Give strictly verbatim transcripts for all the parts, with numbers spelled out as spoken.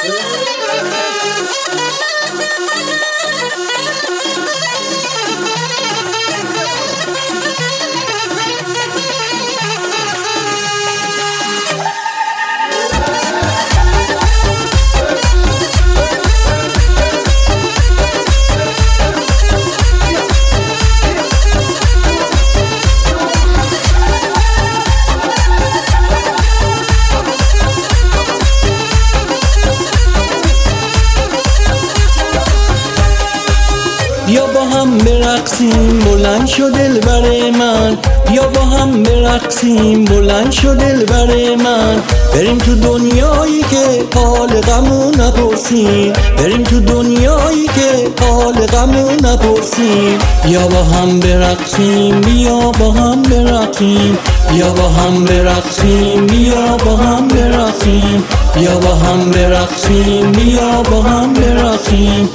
بیا با هم برقصیم بلند شو دلبر من، بیا با هم برقصیم بلند شو دلبر من. بریم تو دنیایی که حال غمو نپرسیم، بریم تو دنیایی که حال غمو نپرسیم. بیا با هم برقصیم، بیا با هم برقصیم، بیا با هم برقصیم، بیا با هم برقصیم، بیا با هم برقصیم، بیا با هم برقصیم.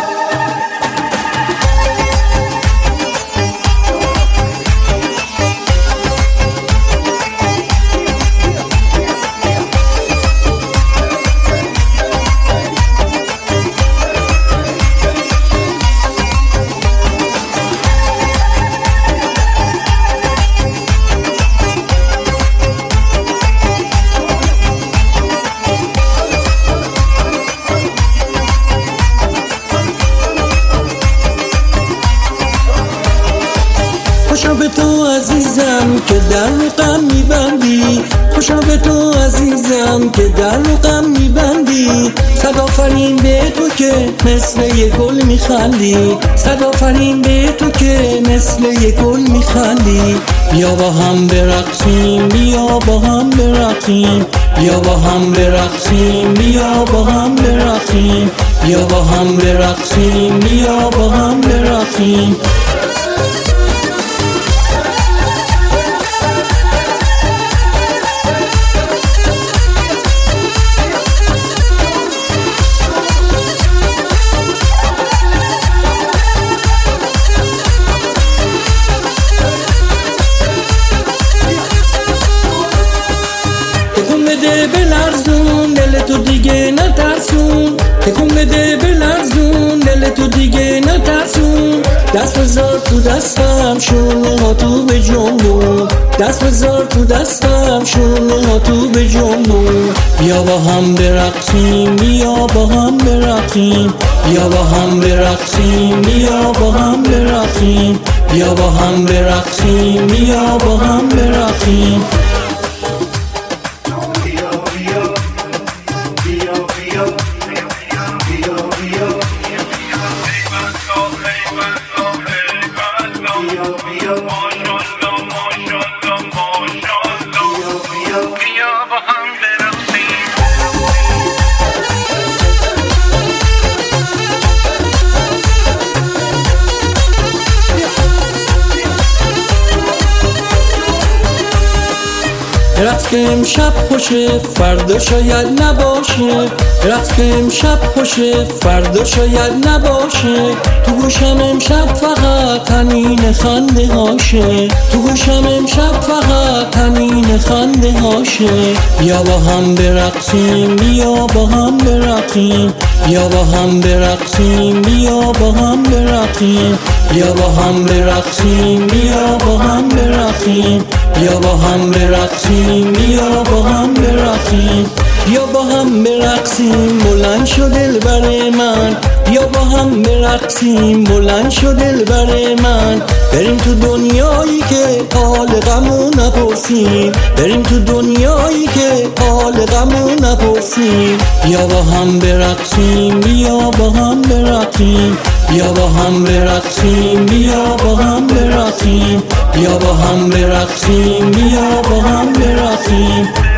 خوشا به تو عزیزم که در رو غم میبندی، خوشا به تو عزیزم که در رو غم میبندی. صد آفرین به تو که مثل یه گل میخندی، صد آفرین به تو که مثل یه گل میخندی. بیا با هم برقصیم، بیا با هم برقصیم، بیا با هم برقصیم، بیا با هم برقصیم، بیا با هم برقصیم، بیا با هم برقصیم. بده بلرزون دل تو دیگه نترسون، تکون بده بلرزون دل تو دیگه نترسون. دست بذار تو دستم شونه ها تو به جنبون، دست بذار تو دستم شونه ها تو به جنبون. بیا با هم برقصیم، بیا با هم برقصیم، بیا با هم برقصیم، بیا با هم برقصیم، بیا با هم برقصیم، بیا با هم برقصیم. رقص که امشب خوشه فردا شاید نباشه، رقص که امشب خوشه فردا شاید نباشه. تو گوشم امشب فقط تنین خنده هاشه، تو گوشم امشب فقط تنین خنده هاشه. بیا با هم برقصیم، بیا با هم برقصیم، بیا با هم برقصیم، بیا با هم برقصیم، بیا با هم برقصیم، بیا با هم برقصیم، بیا با هم برقصیم، بیا با هم برقصیم. بیا با هم برقصیم بلند شو دلبر من، بیا با هم برقصیم بلند شو دلبر من. بریم تو دنیایی که حال غمو نپرسیم، بریم تو دنیایی که حال غمو نپرسیم. بیا با هم برقصیم، بیا با هم برقصیم، بیا با هم برقصیم، بیا با هم برقصیم، بیا با هم برقصیم، بیا با هم برقصیم.